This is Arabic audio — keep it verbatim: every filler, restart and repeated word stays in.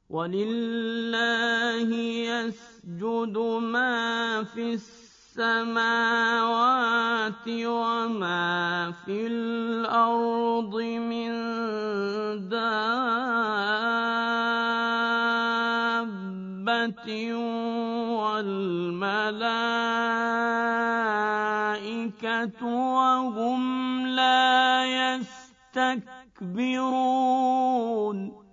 وَلِلَّهِ يَسْجُدُ مَا فِي السَّمَاوَاتِ وَمَا فِي الْأَرْضِ مِن دَابَّةٍ وَالْمَلَائِكَةُ وَهُمْ لَا يَسْتَكْبِرُونَ